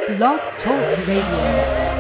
Blog Talk Radio.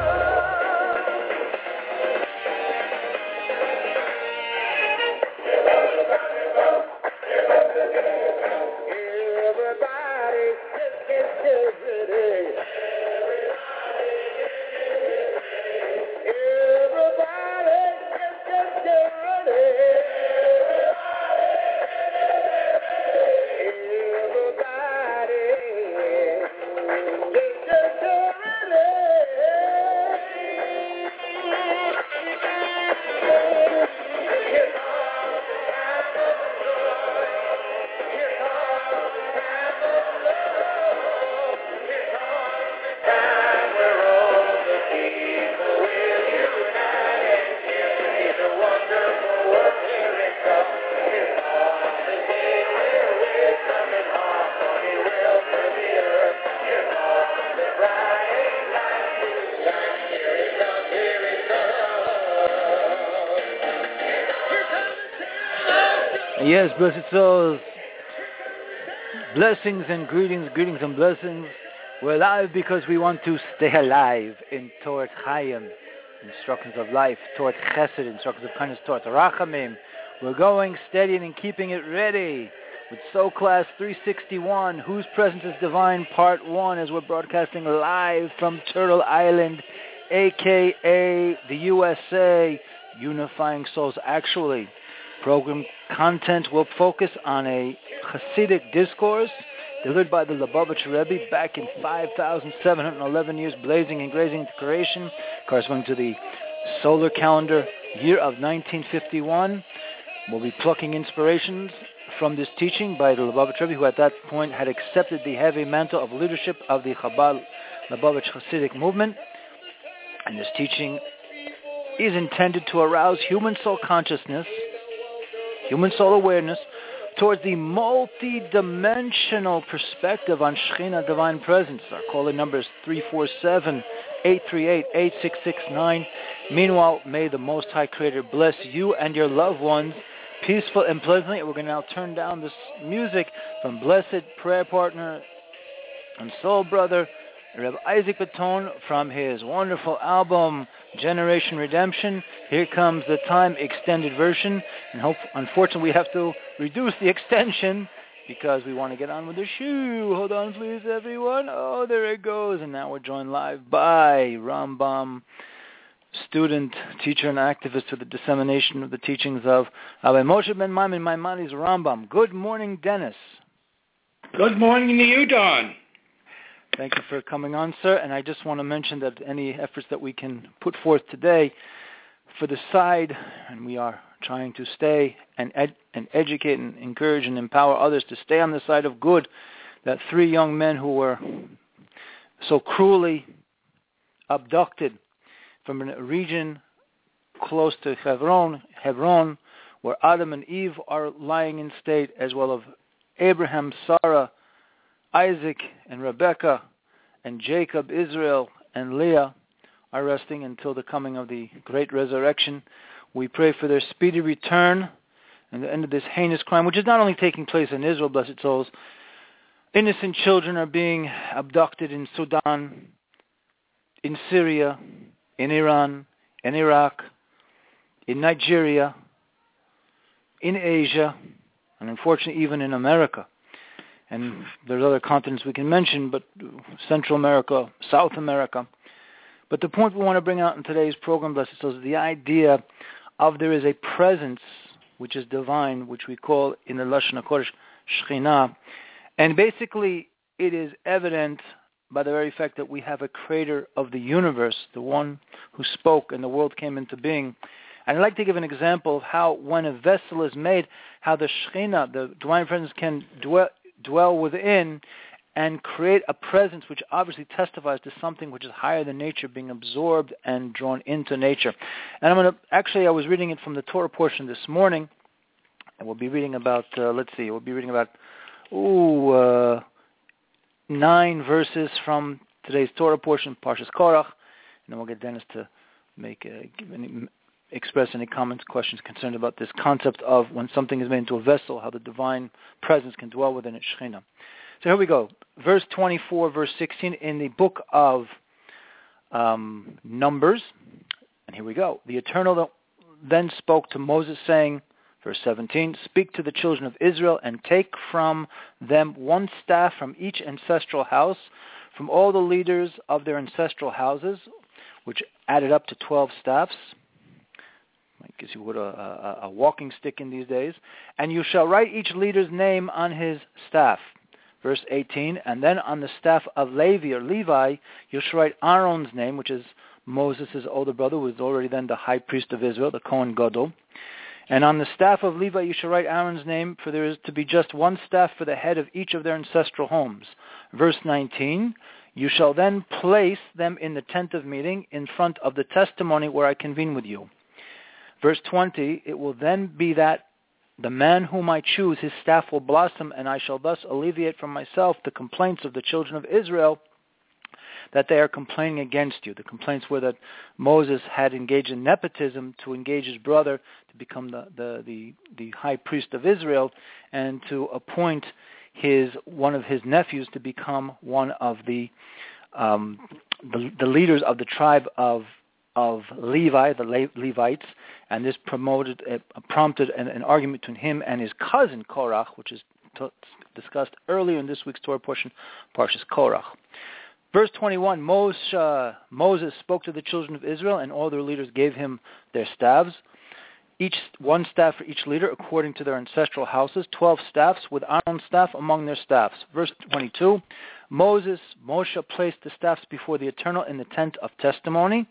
Yes, blessed souls, blessings and greetings and blessings. We're alive because we want to stay alive in Torah Chaim, instructions of life, Torah Chesed, instructions of kindness, Torah Rachamim. We're going steady and keeping it ready with Soul Class 361, Whose Presence is Divine, Part 1, as we're broadcasting live from Turtle Island, a.k.a. the USA, Unifying Souls Actually. Program content will focus on a Hasidic discourse delivered by the Lubavitch Rebbe back in 5,711 years, blazing and grazing into creation, corresponding to the solar calendar year of 1951. We'll be plucking inspirations from this teaching by the Lubavitch Rebbe, who at that point had accepted the heavy mantle of leadership of the Chabad Lubavitch Hasidic movement. And this teaching is intended to arouse human soul consciousness, human soul awareness, towards the multi-dimensional perspective on Shekhinah, Divine Presence. Our caller number is 347-838-8669. Meanwhile, may the Most High Creator bless you and your loved ones peaceful and pleasantly. We're going to now turn down this music from blessed prayer partner and soul brother, Reb Isaac Baton, from his wonderful album, Generation Redemption. Here comes the time extended version, and unfortunately we have to reduce the extension because we want to get on with the shoe. Hold on please everyone. Oh, there it goes. And now we're joined live by Rambam student, teacher, and activist for the dissemination of the teachings of Rabbi Moshe ben Maimon Maimonides Rambam. Good morning, Dennis. Good morning to you, Don. Thank you for coming on, sir. And I just want to mention that any efforts that we can put forth today for the side, and we are trying to stay and educate and encourage and empower others to stay on the side of good, that 3 young men who were so cruelly abducted from a region close to Hebron, where Adam and Eve are lying in state, as well as Abraham, Sarah, Isaac and Rebekah, and Jacob, Israel, and Leah are resting until the coming of the great resurrection. We pray for their speedy return and the end of this heinous crime, which is not only taking place in Israel, blessed souls. Innocent children are being abducted in Sudan, in Syria, in Iran, in Iraq, in Nigeria, in Asia, and unfortunately even in America. And there's other continents we can mention, but Central America, South America. But the point we want to bring out in today's program, blessed souls, is the idea of there is a presence which is divine, which we call in the Lashon HaKodesh Shekhinah. And basically it is evident by the very fact that we have a creator of the universe, the one who spoke and the world came into being. And I'd like to give an example of how when a vessel is made, how the Shekhinah, the divine presence, can dwell within and create a presence which obviously testifies to something which is higher than nature being absorbed and drawn into nature. And I was reading it from the Torah portion this morning, and we'll be reading about, 9 verses from today's Torah portion, Parshas Korach, and then we'll get Dennis to express any comments, questions concerned about this concept of when something is made into a vessel, how the divine presence can dwell within it, Shekhinah. So here we go. Verse 24, verse 16 in the book of Numbers. And here we go. The Eternal then spoke to Moses, saying, verse 17, speak to the children of Israel and take from them one staff from each ancestral house, from all the leaders of their ancestral houses, which added up to 12 staffs. I guess you would a walking stick in these days. And you shall write each leader's name on his staff. Verse 18, and then on the staff of Levi or Levi, you shall write Aaron's name, which is Moses' older brother, who was already then the high priest of Israel, the Kohen Gadol. And on the staff of Levi you shall write Aaron's name, for there is to be just one staff for the head of each of their ancestral homes. Verse 19, you shall then place them in the tent of meeting in front of the testimony where I convene with you. Verse 20, it will then be that the man whom I choose, his staff will blossom, and I shall thus alleviate from myself the complaints of the children of Israel that they are complaining against you. The complaints were that Moses had engaged in nepotism to engage his brother to become the high priest of Israel and to appoint one of his nephews to become one of the leaders of the tribe of Levi, the Levites, and this prompted an argument between him and his cousin Korach, which is discussed earlier in this week's Torah portion, Parshas Korach. Verse 21, Moses spoke to the children of Israel, and all their leaders gave him their staffs, one staff for each leader according to their ancestral houses, 12 staffs with Aaron's staff among their staffs. Verse 22, Moshe placed the staffs before the Eternal in the tent of testimony.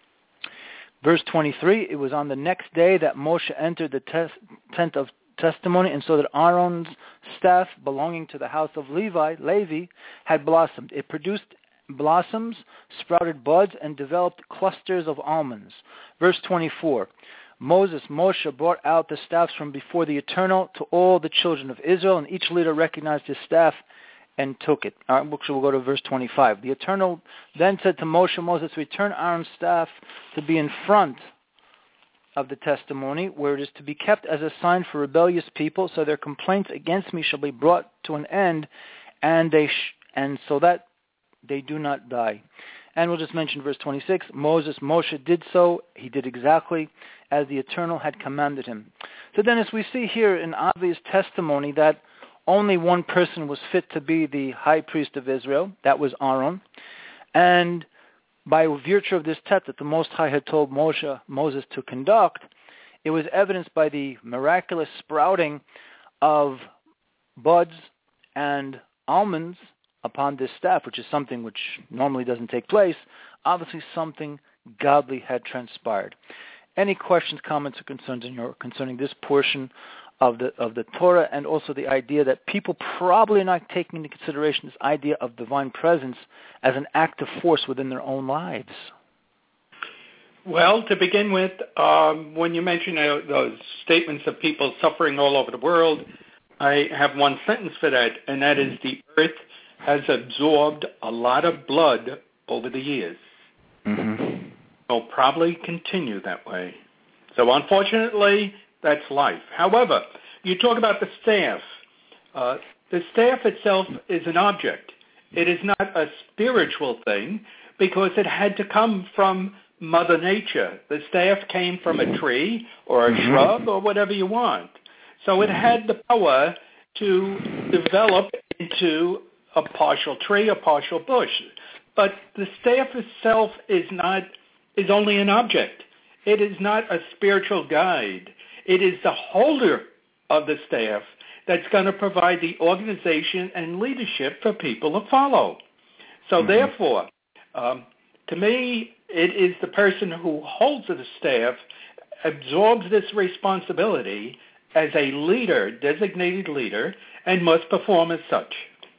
Verse 23, it was on the next day that Moshe entered the tent of testimony, and so that Aaron's staff belonging to the house of Levi, had blossomed. It produced blossoms, sprouted buds, and developed clusters of almonds. Verse 24, Moshe brought out the staffs from before the Eternal to all the children of Israel, and each leader recognized his staff and took it. All right, we'll go to verse 25. The Eternal then said to Moses, return Aaron's staff to be in front of the testimony, where it is to be kept as a sign for rebellious people, so their complaints against me shall be brought to an end, and so that they do not die. And we'll just mention verse 26. Moshe did so. He did exactly as the Eternal had commanded him. So then, as we see here, an obvious testimony that only one person was fit to be the high priest of Israel. That was Aaron. And by virtue of this test that the Most High had told Moses to conduct, it was evidenced by the miraculous sprouting of buds and almonds upon this staff, which is something which normally doesn't take place. Obviously something godly had transpired. Any questions, comments, or concerns concerning this portion of the Torah, and also the idea that people probably are not taking into consideration this idea of divine presence as an active force within their own lives? Well, to begin with, when you mention those statements of people suffering all over the world, I have one sentence for that, and that is the earth has absorbed a lot of blood over the years. Mm-hmm. It'll probably continue that way. So unfortunately, that's life. However, you talk about the staff. The staff itself is an object. It is not a spiritual thing because it had to come from Mother Nature. The staff came from a tree or a shrub or whatever you want. So it had the power to develop into a partial tree, a partial bush. But the staff itself is only an object. It is not a spiritual guide. It is the holder of the staff that's going to provide the organization and leadership for people to follow. So therefore, to me, it is the person who holds the staff, absorbs this responsibility as a leader, designated leader, and must perform as such.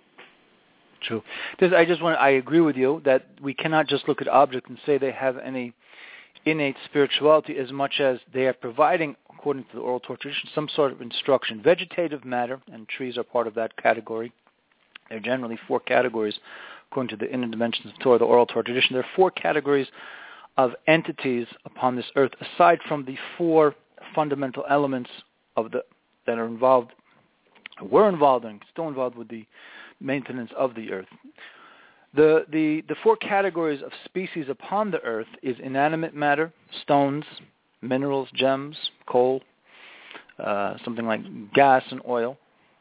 True. I agree with you that we cannot just look at objects and say they have any innate spirituality as much as they are providing, according to the oral Torah tradition, some sort of instruction. Vegetative matter, and trees are part of that category. There are generally 4 categories, according to the inner dimensions of Torah, the oral Torah tradition. There are 4 categories of entities upon this earth, aside from the 4 fundamental elements that are involved, were involved, and still involved with the maintenance of the earth. The four categories of species upon the earth is inanimate matter, stones, minerals, gems, coal, something like gas and oil.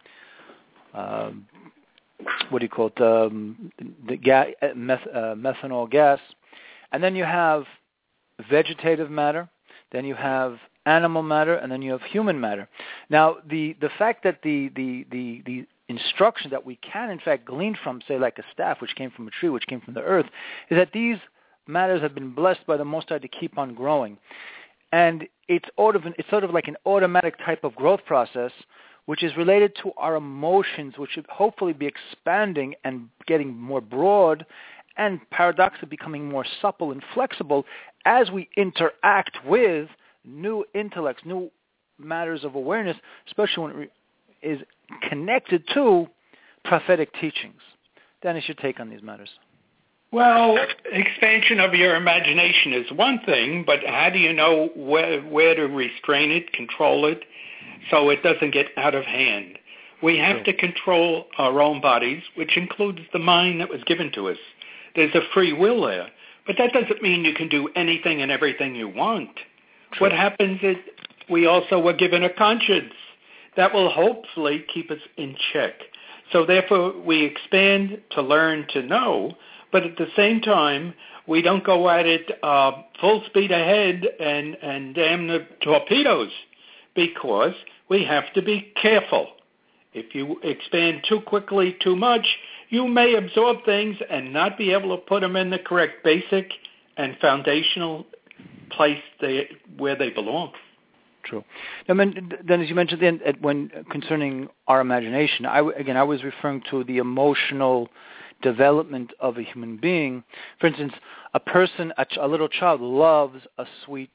Methanol gas. And then you have vegetative matter, then you have animal matter, and then you have human matter. Now, the fact that the instruction that we can, in fact, glean from, say, like a staff, which came from a tree, which came from the earth, is that these matters have been blessed by the Most High to keep on growing. And it's sort of like an automatic type of growth process, which is related to our emotions, which should hopefully be expanding and getting more broad and paradoxically becoming more supple and flexible as we interact with new intellects, new matters of awareness, especially when it is connected to prophetic teachings. Dennis, your take on these matters? Well, expansion of your imagination is one thing, but how do you know where to restrain it, control it, so it doesn't get out of hand? We have to control our own bodies, which includes the mind that was given to us. There's a free will there, but that doesn't mean you can do anything and everything you want. True. What happens is we also were given a conscience that will hopefully keep us in check. So therefore, we expand to learn to know, but at the same time, we don't go at it full speed ahead and damn the torpedoes, because we have to be careful. If you expand too quickly, too much, you may absorb things and not be able to put them in the correct basic and foundational place where they belong. True. Now, then, as you mentioned when concerning our imagination, I was referring to the emotional development of a human being. For instance, a little child loves a sweet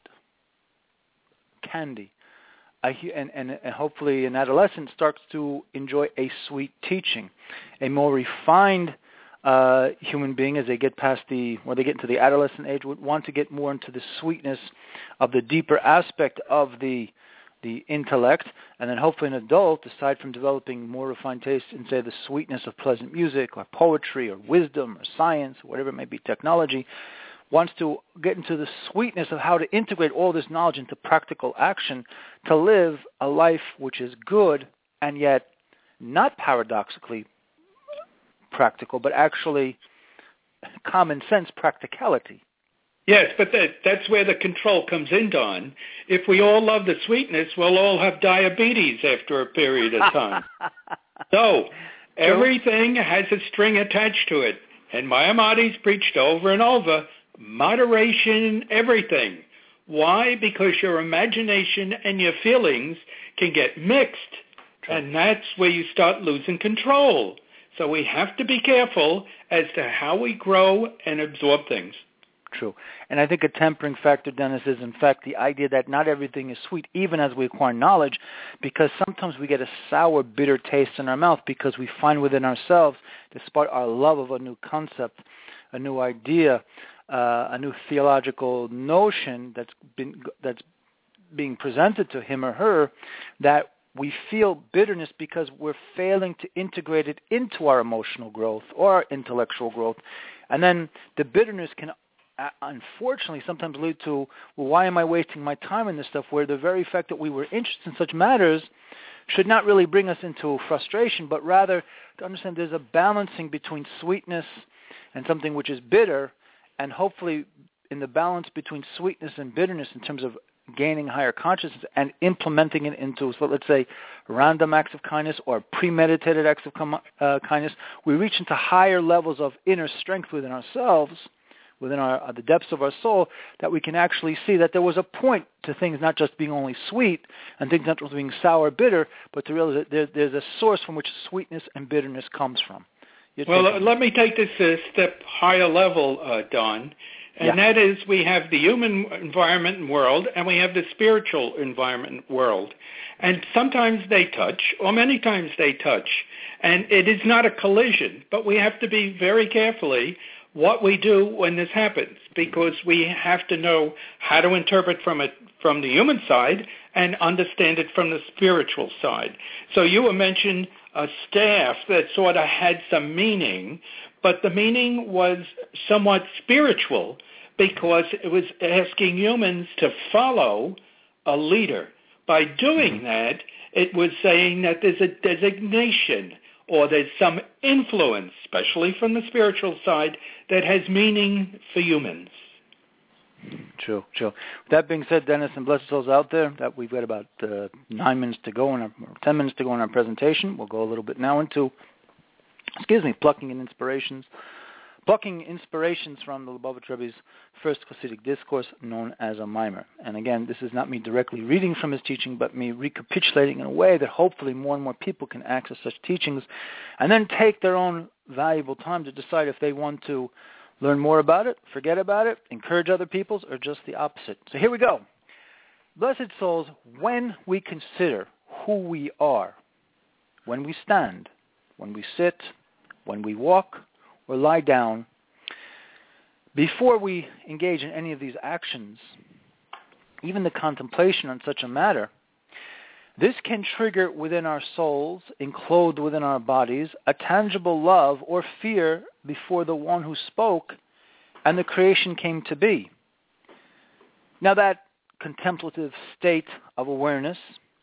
candy. And hopefully an adolescent starts to enjoy a sweet teaching. A more refined human being, as they get when they get into the adolescent age, would want to get more into the sweetness of the deeper aspect of the intellect, and then hopefully an adult, aside from developing more refined taste in, say, the sweetness of pleasant music or poetry or wisdom or science or whatever it may be, technology, wants to get into the sweetness of how to integrate all this knowledge into practical action to live a life which is good and yet not paradoxically practical, but actually common sense practicality. Yes, but that's where the control comes in, Don. If we all love the sweetness, we'll all have diabetes after a period of time. So everything has a string attached to it. And Maimonides preached over and over, moderation, everything. Why? Because your imagination and your feelings can get mixed, and that's where you start losing control. So we have to be careful as to how we grow and absorb things. True. And I think a tempering factor, Dennis, is in fact the idea that not everything is sweet, even as we acquire knowledge, because sometimes we get a sour, bitter taste in our mouth because we find within ourselves, despite our love of a new concept, a new idea, a new theological notion that's being presented to him or her, that we feel bitterness because we're failing to integrate it into our emotional growth or our intellectual growth. And then the bitterness can unfortunately sometimes lead to, well, why am I wasting my time in this stuff, where the very fact that we were interested in such matters should not really bring us into frustration, but rather to understand there's a balancing between sweetness and something which is bitter, and hopefully in the balance between sweetness and bitterness in terms of gaining higher consciousness and implementing it into, so let's say, random acts of kindness or premeditated acts of kindness, we reach into higher levels of inner strength within ourselves, within the depths of our soul, that we can actually see that there was a point to things not just being only sweet and things not just being sour, bitter, but to realize that there's a source from which sweetness and bitterness comes from. Well, let me take this a step higher level, Don, and that is we have the human environment and world, and we have the spiritual environment and world. And sometimes they touch, or many times they touch, and it is not a collision, but we have to be very carefully what we do when this happens, because we have to know how to interpret from the human side and understand it from the spiritual side. So you mentioned a staff that sort of had some meaning, but the meaning was somewhat spiritual because it was asking humans to follow a leader. By doing that, it was saying that there's a designation or there's some influence, especially from the spiritual side, that has meaning for humans. True. With that being said, Dennis and blessed souls out there, that we've got about 9 minutes to go, or 10 minutes to go in our presentation. We'll go a little bit now into, plucking inspirations from the Lubavitch Rebbe's first Hasidic discourse known as a mimer. And again, this is not me directly reading from his teaching, but me recapitulating in a way that hopefully more and more people can access such teachings and then take their own valuable time to decide if they want to learn more about it, forget about it, encourage other peoples, or just the opposite. So here we go. Blessed souls, when we consider who we are, when we stand, when we sit, when we walk, or lie down, before we engage in any of these actions, even the contemplation on such a matter, this can trigger within our souls, enclosed within our bodies, a tangible love or fear before the one who spoke and the creation came to be. Now that contemplative state of awareness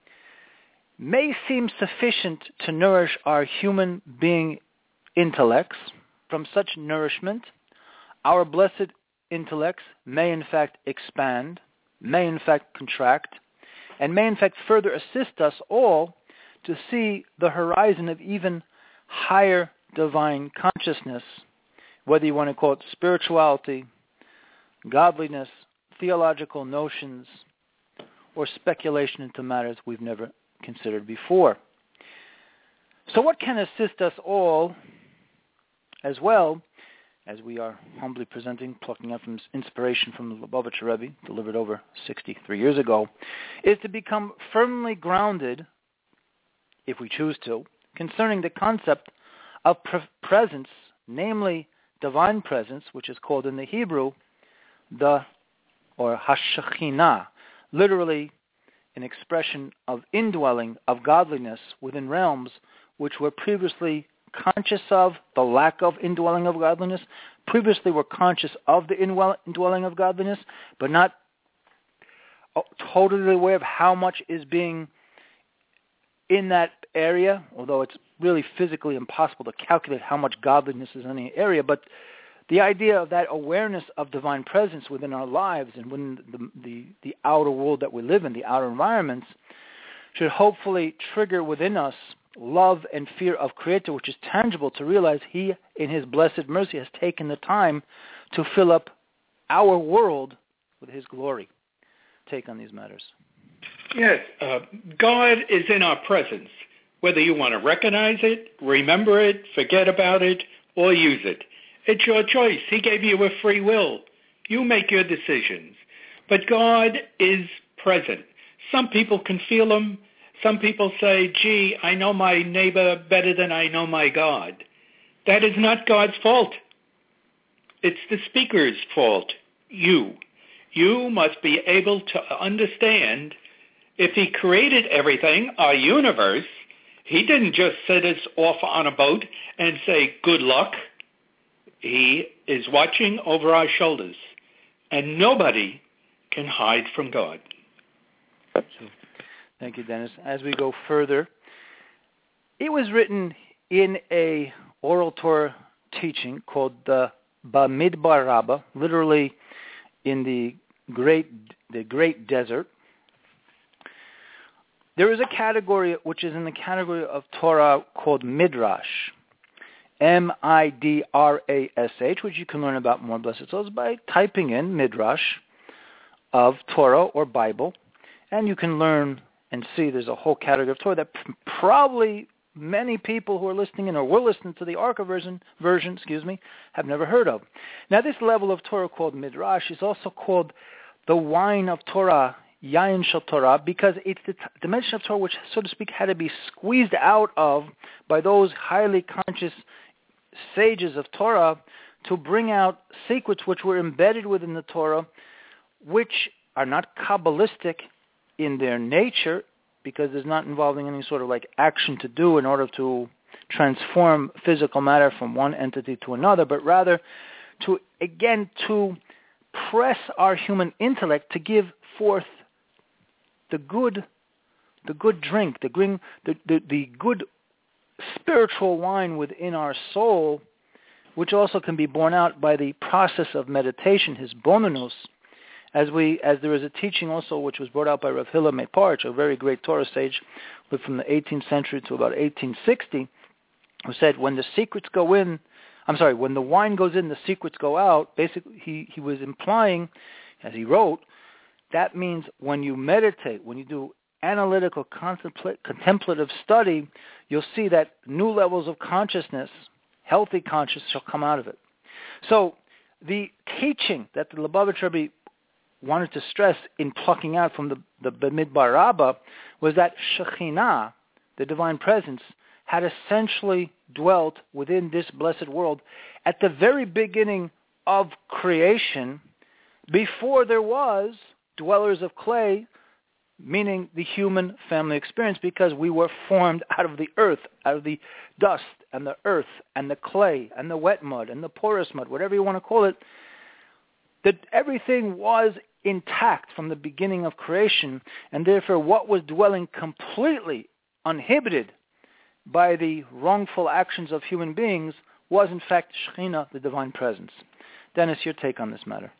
may seem sufficient to nourish our human being intellects. From such nourishment, our blessed intellects may in fact expand, may in fact contract, and may in fact further assist us all to see the horizon of even higher divine consciousness, whether you want to call it spirituality, godliness, theological notions, or speculation into matters we've never considered before. So what can assist us all, as well as we are humbly presenting, plucking out from inspiration from the Lubavitch Rebbe, delivered over 63 years ago, is to become firmly grounded, if we choose to, concerning the concept of presence, namely divine presence, which is called in the Hebrew Hashekhinah, literally an expression of indwelling of godliness within realms which were previously conscious of the lack of indwelling of godliness, previously were conscious of the indwelling of godliness, but not totally aware of how much is being in that area, although it's really physically impossible to calculate how much godliness is in any area. But the idea of that awareness of divine presence within our lives and within the outer world that we live in, the outer environments, should hopefully trigger within us love and fear of Creator, which is tangible, to realize He, in His blessed mercy, has taken the time to fill up our world with His glory. Take on these matters. Yes, God is in our presence, whether you want to recognize it, remember it, forget about it, or use it. It's your choice. He gave you a free will. You make your decisions. But God is present. Some people can feel Him. Some people say, gee, I know my neighbor better than I know my God. That is not God's fault. It's the speaker's fault. You must be able to understand, if He created everything, our universe, He didn't just set us off on a boat and say, good luck. He is watching over our shoulders, and nobody can hide from God. Thank you, Dennis. As we go further, it was written in a oral Torah teaching called the Bamidbar Rabbah, literally in the great desert. There is a category which is in the category of Torah called Midrash, Midrash, which you can learn about more, blessed souls, by typing in Midrash of Torah or Bible, and you can learn and see there's a whole category of Torah that probably many people who are listening in or will listen to the Arca version, have never heard of. Now, this level of Torah called Midrash is also called the wine of Torah, Yain Shel Torah, because it's the dimension of Torah which, so to speak, had to be squeezed out of by those highly conscious sages of Torah to bring out secrets which were embedded within the Torah, which are not Kabbalistic in their nature, because there's not involving any sort of like action to do in order to transform physical matter from one entity to another, but rather to press our human intellect to give forth the good drink, the good spiritual wine within our soul, which also can be borne out by the process of meditation, his bonanus, as there is a teaching also which was brought out by Rav Hillel Meparch, a very great Torah sage, from the 18th century to about 1860, who said when the wine goes in, the secrets go out. Basically, he was implying, as he wrote, that means when you meditate, when you do analytical, contemplative study, you'll see that new levels of consciousness, healthy consciousness, shall come out of it. So the teaching that the Lubavitch Rebbe wanted to stress in plucking out from the Bamidbar Rabbah was that Shekhinah, the divine presence, had essentially dwelt within this blessed world at the very beginning of creation, before there was dwellers of clay, meaning the human family experience, because we were formed out of the earth, out of the dust and the earth and the clay and the wet mud and the porous mud, whatever you want to call it, that everything was intact from the beginning of creation, and therefore what was dwelling completely uninhibited by the wrongful actions of human beings was in fact Shekhinah, the divine presence. Dennis, your take on this matter.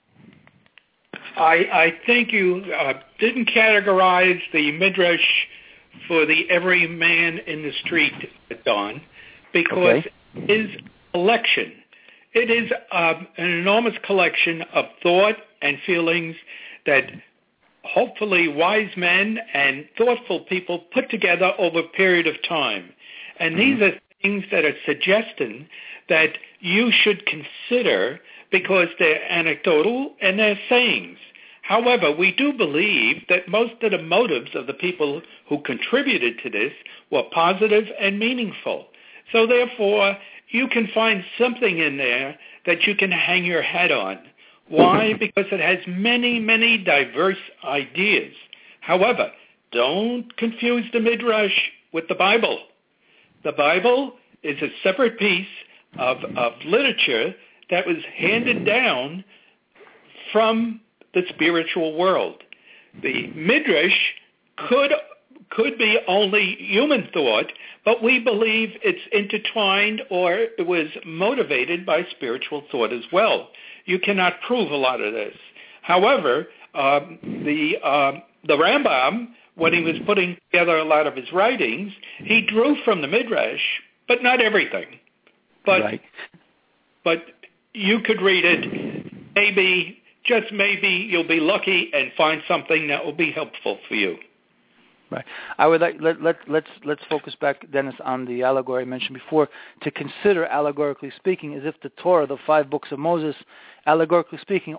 I think you didn't categorize the Midrash for the every man in the street, Don, because it is a collection. It is an enormous collection of thought and feelings that hopefully wise men and thoughtful people put together over a period of time. And these are things that are suggesting that you should consider because they're anecdotal and they're sayings. However, we do believe that most of the motives of the people who contributed to this were positive and meaningful. So therefore, you can find something in there that you can hang your hat on. Why? Because it has many, many diverse ideas. However, don't confuse the Midrash with the Bible. The Bible is a separate piece of literature that was handed down from the spiritual world. The Midrash could be only human thought, but we believe it's intertwined or it was motivated by spiritual thought as well. You cannot prove a lot of this. However, the Rambam, when he was putting together a lot of his writings, he drew from the Midrash, but not everything. But you could read it. Maybe, just maybe, you'll be lucky and find something that will be helpful for you. Right. I would like let's focus back, Dennis, on the allegory I mentioned before. To consider, allegorically speaking, as if the Torah, the 5 books of Moses, allegorically speaking,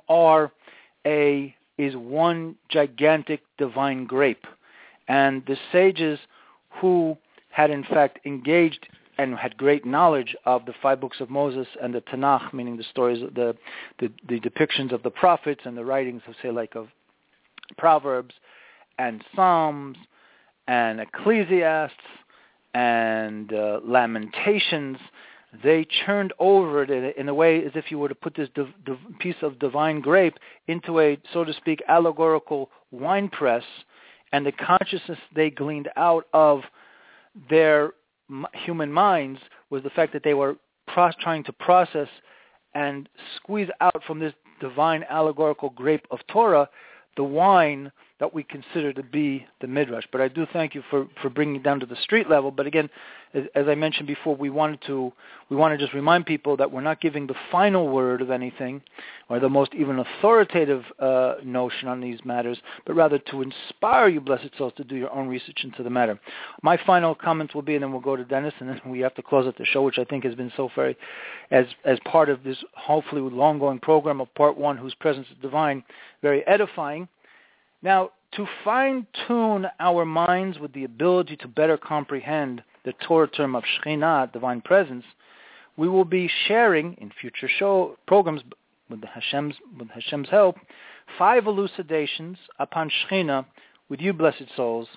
is one gigantic divine grape, and the sages who had in fact engaged and had great knowledge of the 5 books of Moses and the Tanakh, meaning the stories, the depictions of the prophets and the writings of, say, like of Proverbs and Psalms and Ecclesiastes and Lamentations, they churned over it in a way as if you were to put this piece of divine grape into a, so to speak, allegorical wine press, and the consciousness they gleaned out of their human minds was the fact that they were trying to process and squeeze out from this divine allegorical grape of Torah the wine that we consider to be the Midrash. But I do thank you for bringing it down to the street level. But again, as I mentioned before, we want to just remind people that we're not giving the final word of anything or the most even authoritative notion on these matters, but rather to inspire you, blessed souls, to do your own research into the matter. My final comments will be, and then we'll go to Dennis, and then we have to close out the show, which I think has been so very, as part of this hopefully long-going program of Part 1, Whose Presence is Divine, very edifying. Now, to fine-tune our minds with the ability to better comprehend the Torah term of Shekhinah, divine presence, we will be sharing in future show programs with Hashem's help 5 elucidations upon Shekhinah with you, blessed souls,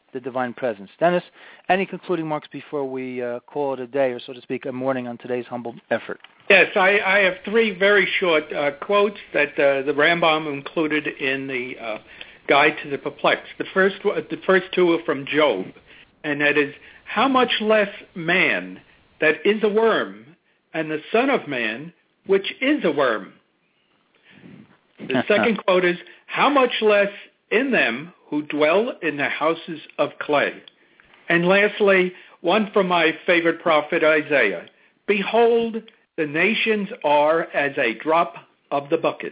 the divine presence. Dennis, any concluding remarks before we call it a day, or so to speak, a morning on today's humble effort? Yes, I have three very short quotes that the Rambam included in the Guide to the Perplexed. The first two are from Job, and that is, how much less man that is a worm, and the Son of Man, which is a worm. The second quote is, how much less in them who dwell in the houses of clay. And lastly, one from my favorite prophet Isaiah, behold, the nations are as a drop of the bucket.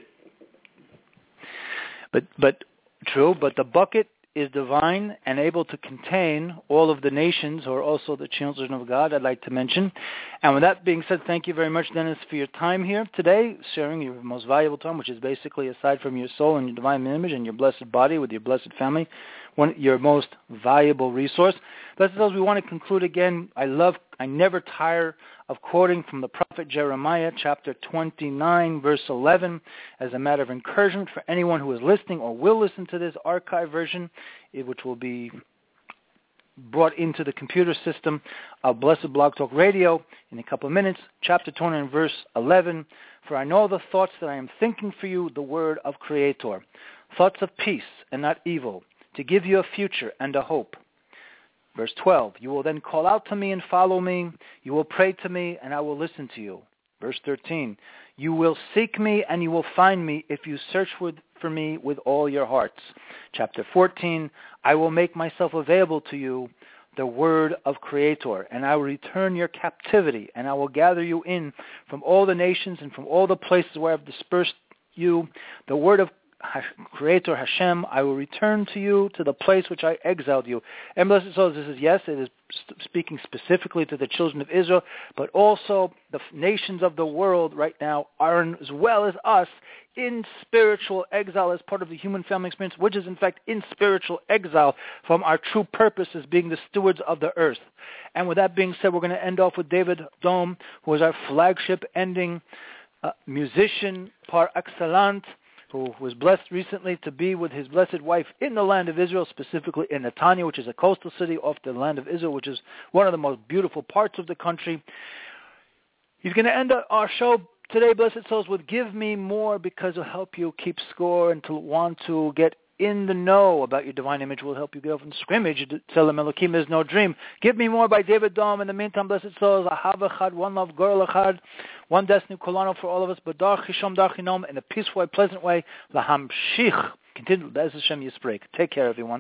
But true, but the bucket is divine and able to contain all of the nations, or also the children of God, I'd like to mention. And with that being said, thank you very much, Dennis, for your time here today, sharing your most valuable time, which is basically, aside from your soul and your divine image and your blessed body with your blessed family, your most valuable resource. Blessed those, we want to conclude again. I never tire of quoting from the prophet Jeremiah, chapter 29, verse 11, as a matter of encouragement for anyone who is listening or will listen to this archive version, which will be brought into the computer system of Blessed Blog Talk Radio in a couple of minutes. Chapter 29, verse 11, for I know the thoughts that I am thinking for you, the word of Creator, thoughts of peace and not evil, to give you a future and a hope. Verse 12, you will then call out to me and follow me. You will pray to me, and I will listen to you. Verse 13, you will seek me, and you will find me if you search for me with all your hearts. Chapter 14, I will make myself available to you, the word of Creator, and I will return your captivity, and I will gather you in from all the nations and from all the places where I have dispersed you. The word of Creator Hashem, I will return to you to the place which I exiled you. And blessed souls, this is, yes, it is speaking specifically to the children of Israel, but also the nations of the world right now are, as well as us, in spiritual exile as part of the human family experience, which is in fact in spiritual exile from our true purpose as being the stewards of the earth. And with that being said, we're going to end off with David Dome, who is our flagship ending musician par excellence, who was blessed recently to be with his blessed wife in the land of Israel, specifically in Netanya, which is a coastal city off the land of Israel, which is one of the most beautiful parts of the country. He's going to end our show today, blessed souls, with Give Me More, because it'll help you keep score and to want to get in the know about your divine image, will help you get off in scrimmage. Tzelem Elokim is no dream. Give Me More by David Dome. In the meantime, blessed souls, Ahav Echad, one love, Gorel Echad, one destiny, Kolano for all of us, Badar Chishom Dar Chinom, in a peaceful way, pleasant way, Lahamshich. Continue, Be'ez Hashem Yisbrek. Take care, everyone.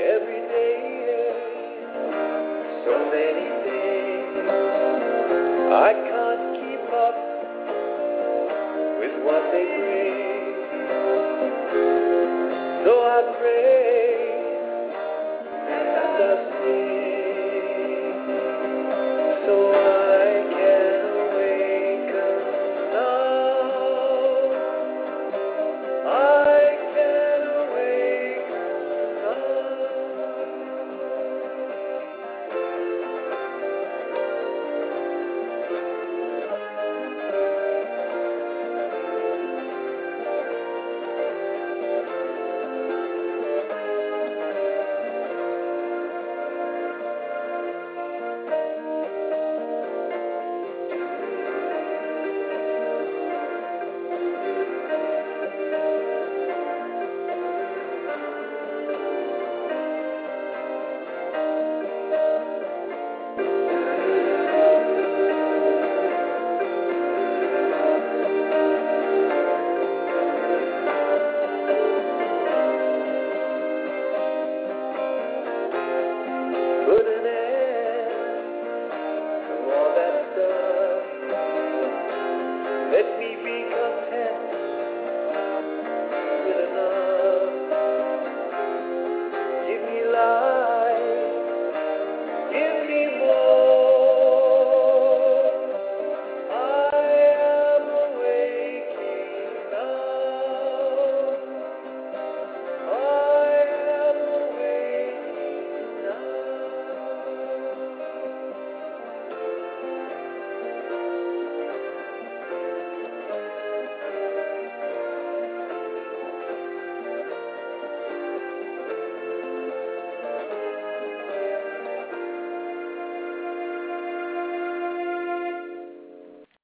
every day. So many